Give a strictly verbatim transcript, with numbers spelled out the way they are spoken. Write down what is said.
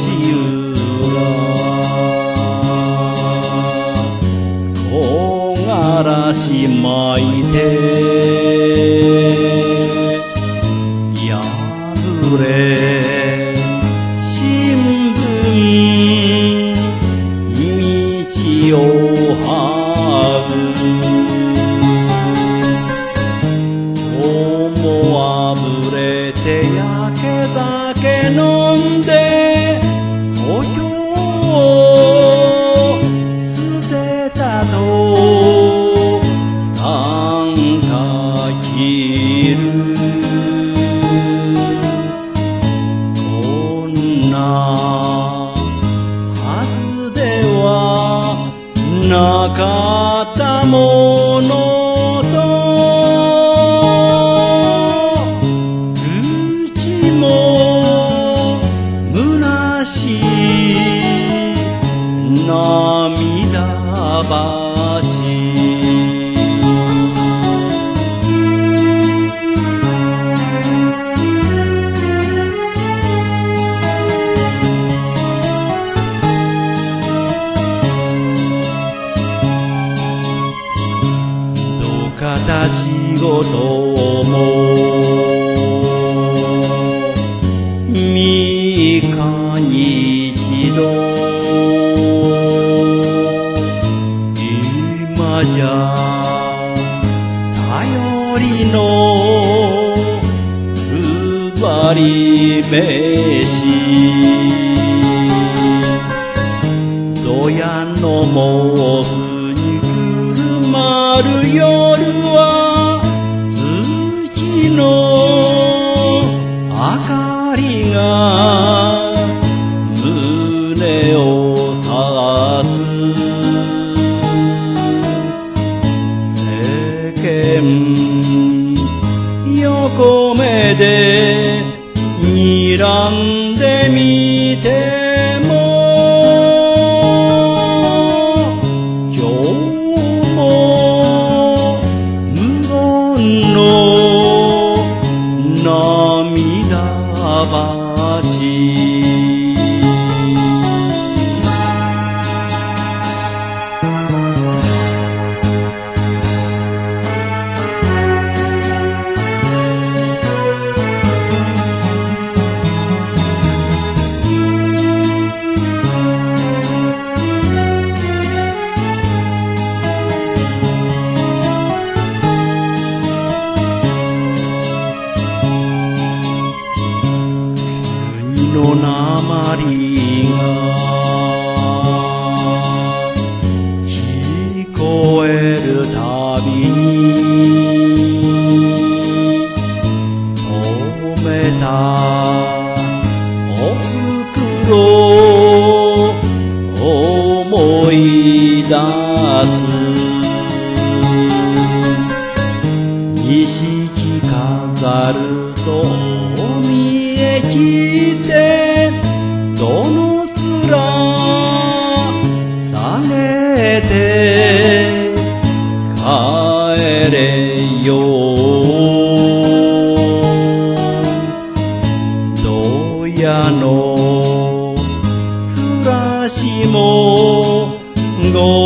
自由が木枯らし巻いて破れ新聞道を這うあぶれて焼け酒飲んで故郷を捨てたと短歌切るこんなはずではなかったもの涙橋土方仕事も三日に一度じゃ頼りの配り飯どやの毛布にくるまる夜は月の明かりが胸を刺す横目で睨んでみても今日も無言の涙橋のなまりが聞こえるたびに止めたおふくろ思い出す錦飾ると見えきてどの面下げて帰れよどやの暮らしもご